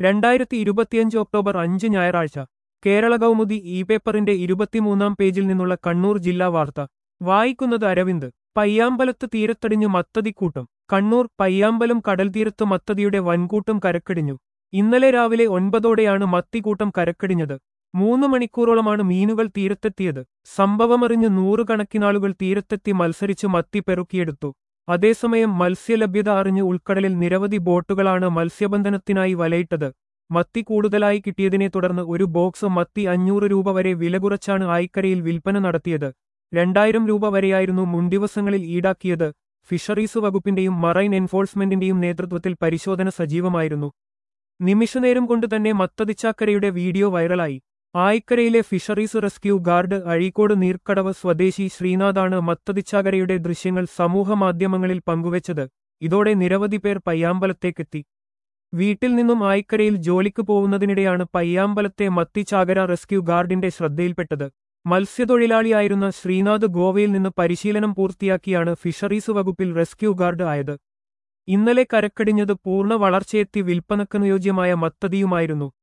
2025 October 5 ഞായറാഴ്ച Kerala Kaumudi E പേപ്പറിന്റെ 23-ാം പേജിൽ നിന്നുള്ള കണ്ണൂർ ജില്ലാ വാർത്ത വായിക്കുന്നത് അരവിന്ദ്. പയ്യാമ്പലത്ത് തീരത്തടിഞ്ഞു മത്തതിക്കൂട്ടം. കണ്ണൂർ. പയ്യാമ്പലം കടൽത്തീരത്ത് മത്തതിയുടെ വൻകൂട്ടം കരക്കടിഞ്ഞു. ഇന്നലെ രാവിലെ 9ഓടെയാണ് മത്തിക്കൂട്ടം കരക്കടിഞ്ഞത്. 3 മണിക്കൂറോളമാണ് മീനുകൾ തീരത്തെത്തിയത്. സംഭവമറിഞ്ഞ് നൂറുകണക്കിനാളുകൾ തീരത്തെത്തി മത്സരിച്ച് മത്തി പെറുക്കിയെടുത്തു. അതേസമയം മത്സ്യലഭ്യത അറിഞ്ഞ് ഉൾക്കടലിൽ നിരവധി ബോട്ടുകളാണ് മത്സ്യബന്ധനത്തിനായി വലയിട്ടത്. മത്തി കൂടുതലായി കിട്ടിയതിനെ തുടർന്ന് ഒരു ബോക്സ് മത്തി 500 രൂപ വരെ വില കുറച്ചാണ് ആയിക്കരയിൽ വിൽപ്പന നടത്തിയത്. 2000 രൂപ വരെയായിരുന്നു മുൻദിവസങ്ങളിൽ ഈടാക്കിയത്. ഫിഷറീസ് വകുപ്പിന്റെയും മറൈൻ എൻഫോഴ്സ്മെന്റിന്റെയും നേതൃത്വത്തിൽ പരിശോധന സജീവമായിരുന്നു. നിമിഷനേരം കൊണ്ട് തന്നെ മത്തതിച്ചാക്കരയുടെ വീഡിയോ വൈറലായി. ആയിക്കരയിലെ fisheries rescue guard Azhikode Neerkadavu സ്വദേശി ശ്രീനാഥാണ് മത്തതിച്ചാക്കരയുടെ ദൃശ്യങ്ങൾ സമൂഹമാധ്യമങ്ങളിൽ പങ്കുവച്ചത്. ഇതോടെ നിരവധി പേർ പയ്യാമ്പലത്തേക്കെത്തി. വീട്ടിൽ നിന്നും ആയിക്കരയിൽ ജോലിക്ക് പോകുന്നതിനിടെയാണ് പയ്യാമ്പലത്തെ മത്തിച്ചാകര റെസ്ക്യൂ ഗാർഡിന്റെ ശ്രദ്ധയിൽപ്പെട്ടത്. മത്സ്യത്തൊഴിലാളിയായിരുന്ന ശ്രീനാഥ് ഗോവയിൽ നിന്ന് പരിശീലനം പൂർത്തിയാക്കിയാണ് ഫിഷറീസ് വകുപ്പിൽ റെസ്ക്യൂ ഗാർഡ് ആയത്. ഇന്നലെ കരക്കടിഞ്ഞത് പൂർണ്ണ വളർച്ചയെത്തി വിൽപ്പനക്കനുയോജ്യമായ മത്തതിയുമായിരുന്നു.